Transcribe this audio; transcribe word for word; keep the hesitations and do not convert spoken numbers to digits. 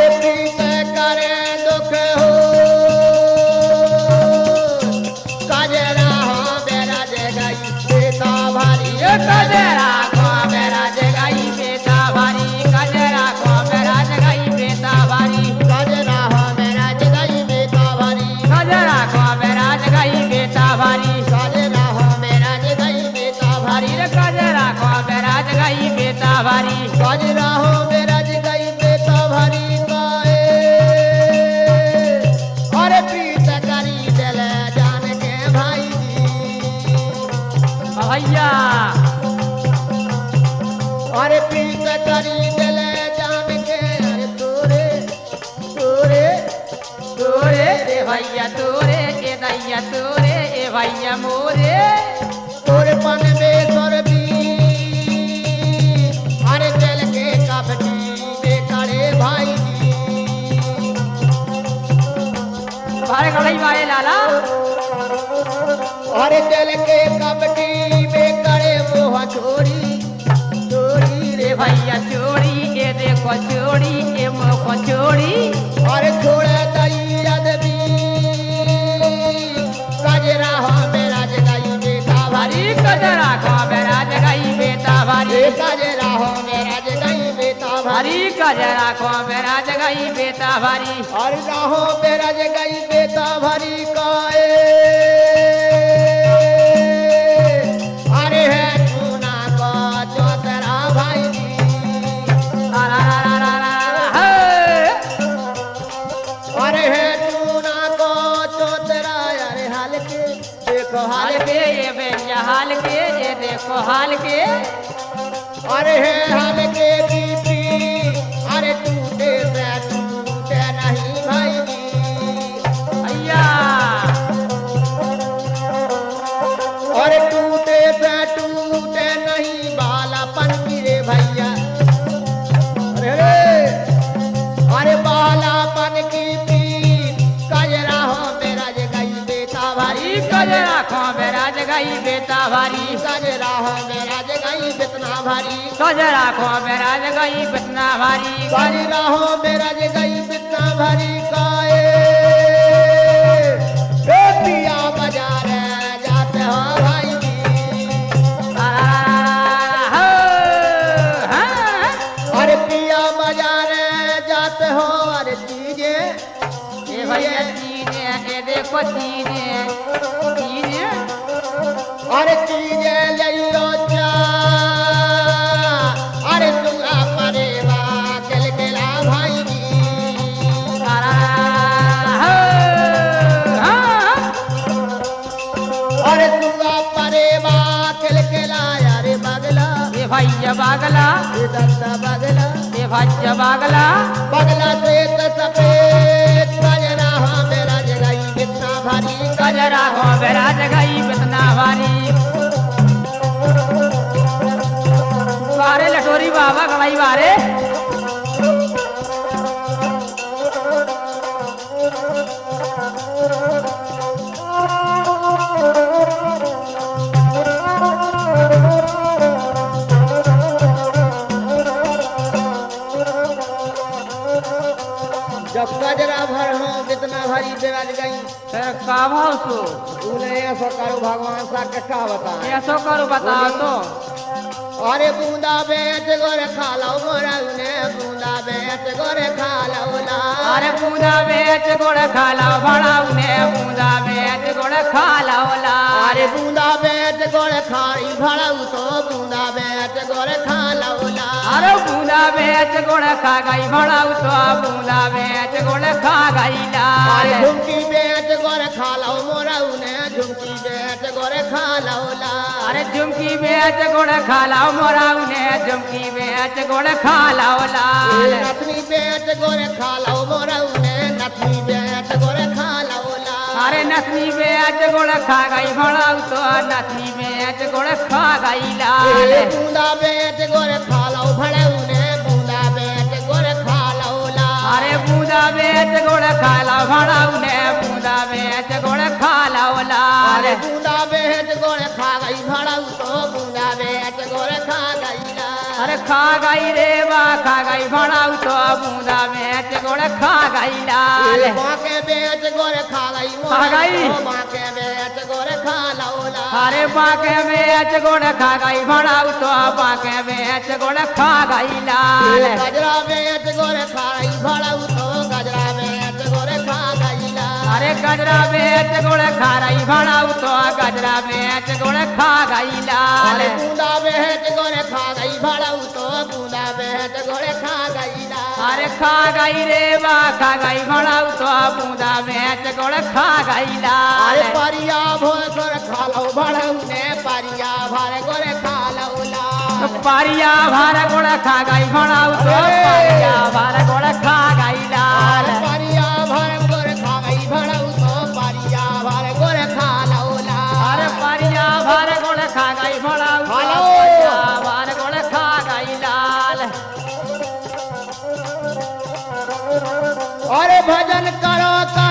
अरे प्रीत करे दुख हो कजरा हो मेरा जगाई बेता भारी कजरा को मेरा जगाई बेता भारी कजरा को मेरा जगाई बेता भारी कजरा हो मेरा जगाई बेता भारी कजरा को मेरा जगाई बेता भारी कजरा हो मेरा जगाई बेता भारी रे कजरा को मेरा जगाई बेता भारी कजरा हो मेरा जगाई बेता भारी काए अरे प्रीत करी दिल जान के भाई भैया अरे प्रीत करी दिल जान के अरे तोरे तोरे तोरे रे भैया तोरे ए दैया तोरे ए भैया मोरे तोरे पन में सोरबी अरे दिल के कपटी बेकड़े भाई बारे कढ़ाई वाले लाला अरे दिल के कपटी बेकड़े मोह छोड़ी छोड़ी रे रे भैया चोरी ए देखो चोरी ए मोको चोरी अरे छोड़े दई अदबी कजरा हो मेरा जगाई बेटा भारी भारी कजरा को मेरा जगाई बेता भारी कजरा हो मेरा जगाई बेटा भारी भारी कजरा को मेरा जगाई बेता भारी अरे राहो मेरा जगाई बेटा भारी काए अरे है चूना को चौतरा भाई रा रा रा रा रा रा हे अरे है चूना को चौतरा अरे हाल के देखो हाल हाल के ये भैया हाल के ये देखो हाल के अरे है हाल के बीपी अरे टूटे से टूटे नहीं भाई भैया अरे टूटे से टूटे नहीं बालापन की रे भैया अरे रे अरे बालापन की पीर कजरा हो मेरा जगाई बेटा भारी भारी कजरा को मेरा जगाई बेता भारी कजरा हो मेरा जगाई बेतना भारी कजरा को मेरा जगाई बेतना भारी कजरा हो मेरा जगाई बेतना भारी काए ए पिया बाजार जाते हो भाई रा रा रा रा रा हे अरे पिया बाजार जाते हो अरे चीजे ये भैया चीजे ये देखो चीजे चीजे अरे चीजे लियो जा अरे सुगा परेवा दिल के ला भाई रा रा रा रा अरे सुगा परेवा दिल के ला अरे बगला ये भैया बागला ये दत्ता बगला ये भैया बागला बगला से तो सफेद कजरा हो मेरा जगाई कितना भारी कजरा को मेरा जगाई बेतना भारी बारे लटोरी बाबा कढ़ाई बारे जब कजरा भर हो कितना भारी बेरा जगाई तेरा का भाव सो तूने ऐसा करो भगवान सा के का बता ऐसो करो बताओ तो अरे बूंदा बेच गोरे खा लो मोरा ने बूंदा बेच गोरे खा लो ला अरे बूंदा बेच गोड़ खा लो बड़ा ने बूंदा बेच गोड़ खा लो ला अरे बूंदा बेच गोरे खाई भड़ाऊ तो बूंदा बेच गोरे खा लो ला अरे बूंदा बेच गोड़ खा गई बड़ा तो बूंदा बेच गोड़ खा गई ला अरे झुमकी बेच गोरे खा लो मोरा ने झुमकी बेच गोरे खा लो ला अरे झुमकी बेच गोड़ खा लो मोरा ने झुमकी बेच गोड़ खा लो लाल नथनी बेच गोरे खा लो मोरा ने नथनी बेच गोरे खा लो ला अरे नथनी बेच गोड़ खा गई बड़ा तो नथनी बेच गोड़ खा गई लाल बूंदा बेच गोरे खा लो भड़ाऊ ने बूंदा बेच गोरे खा लो ला अरे बूंदा बेच गोड़ खा लो बड़ा ने बूंदा बेच गोड़ खा लो लाल अरे बूंदा बेच गोरे खा गई भड़ाऊ तो बूंदा बेच गोरे खा गई ला अरे खा गई रे बा खा गई भड़ाऊ तो बूंदा में गोड़ खा गई लाल बाके बेच गोरे खा गई खा गई बाके बेच गोरे खा लौला अरे बाके बेच गोड़ खा गई भड़ाऊ तो बाके बेच गोड़ खा गई लाल गजरा बेच गोरे खा गई भड़ाऊ तो गजरा बेच गोरे खा गई लाल अरे गजरा बेच गोड़ खा रही भड़ाऊ तो गजरा बेच गोड़ खा गई लाल बूंदा बेच गोरे खा गई भड़ाऊ तो बूंदा बेच गोरे खा गई लाल अरे खा गई रे बा खा गई भड़ाऊ तो बूंदा बेच गोड़ खा गई लाल अरे परिया भोर गोरे खा लो भड़ाऊ ने परिया भर गोरे खा लो लाल परिया भार गोड़ खा गई भड़ाऊ तो परिया भार गोड़ खा गई लाल परिया भर गोरे खा गई भड़ाऊ तो परिया भर गोरे खा लो लाल अरे परिया भार गोड़ खा गई भड़ाऊ तो हेलो। परिया भार गोड़ खा गई लाल अरे भजन करो का